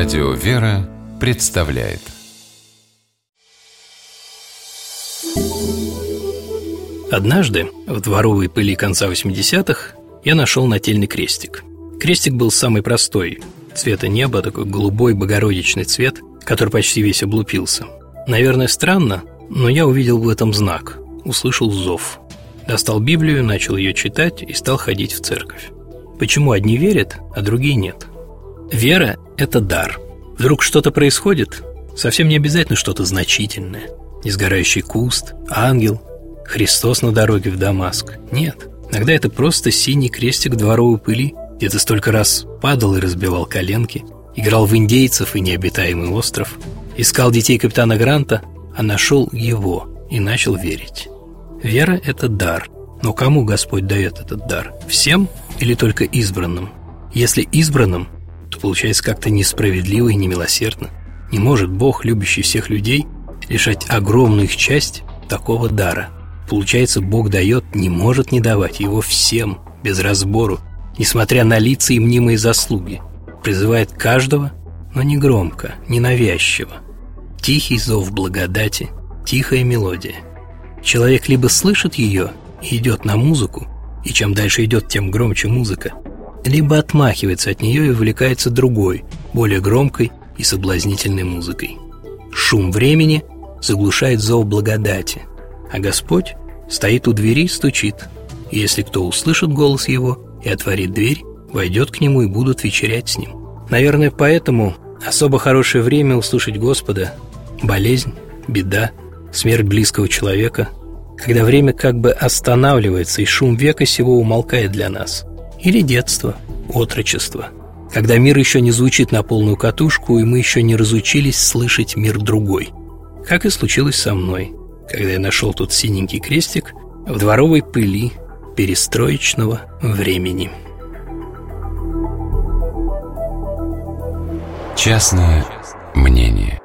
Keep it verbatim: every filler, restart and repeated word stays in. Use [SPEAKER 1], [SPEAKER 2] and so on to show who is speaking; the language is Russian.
[SPEAKER 1] Радио «Вера» представляет.
[SPEAKER 2] Однажды, в дворовой пыли конца восьмидесятых, я нашел нательный крестик. Крестик был самый простой, цвета неба, такой голубой богородичный цвет, который почти весь облупился. Наверное, странно, но я увидел в этом знак, услышал зов. Достал Библию, начал ее читать и стал ходить в церковь. Почему одни верят, а другие нет? Вера – это дар. Вдруг что-то происходит, совсем не обязательно что-то значительное. Несгорающий куст, ангел, Христос на дороге в Дамаск. Нет, иногда это просто синий крестик дворовой пыли, где ты столько раз падал и разбивал коленки, играл в индейцев и необитаемый остров, искал детей капитана Гранта, а нашел его и начал верить. Вера – это дар. Но кому Господь дает этот дар? Всем или только избранным? Если избранным, то получается как-то несправедливо и немилосердно. Не может Бог, любящий всех людей, лишать огромную их часть такого дара. Получается, Бог дает, не может не давать его всем, без разбору, несмотря на лица и мнимые заслуги. Призывает каждого, но не громко, не навязчиво. Тихий зов благодати, тихая мелодия. Человек либо слышит ее и идет на музыку, и чем дальше идет, тем громче музыка, либо отмахивается от нее и увлекается другой, более громкой и соблазнительной музыкой. Шум времени заглушает зов благодати, а Господь стоит у двери и стучит. И если кто услышит голос его и отворит дверь, войдет к нему и будут вечерять с ним. Наверное, поэтому особо хорошее время услышать Господа – болезнь, беда, смерть близкого человека, когда время как бы останавливается и шум века сего умолкает для нас. Или детство, отрочество, когда мир еще не звучит на полную катушку, и мы еще не разучились слышать мир другой. Как и случилось со мной, когда я нашел тот синенький крестик в дворовой пыли перестроечного времени.
[SPEAKER 1] Частное мнение.